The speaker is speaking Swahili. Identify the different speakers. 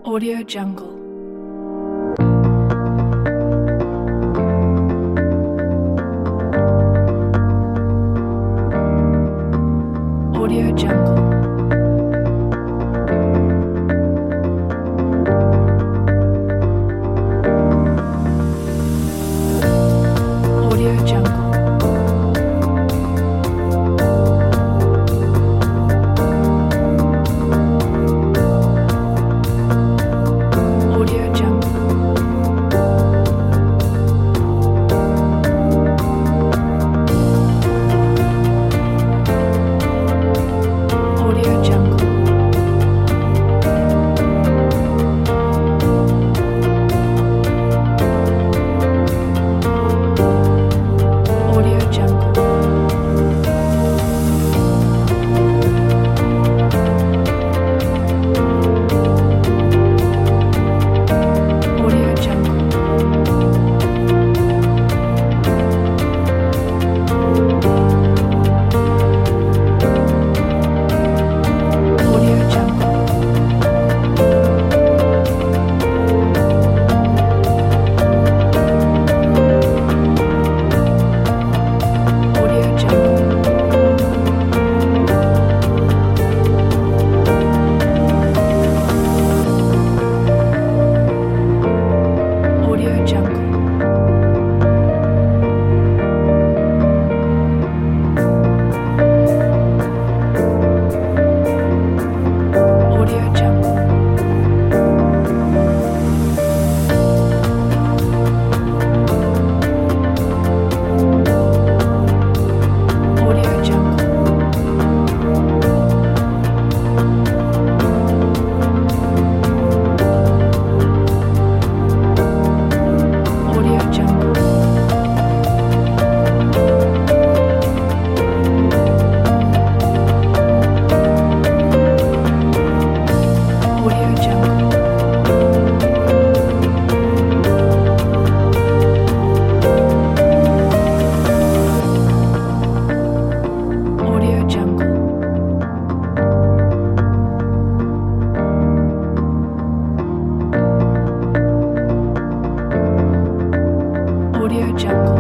Speaker 1: Audio Jungle. Audio Jungle. Audio Jungle. Audio Jungle. Audio Jungle. Audio Jungle. Audio Jungle. Audio Jungle. Audio Jungle. Audio Jungle. Audio Jungle. Audio Jungle. Audio Jungle. Audio Jungle. Audio Jungle. Audio Jungle.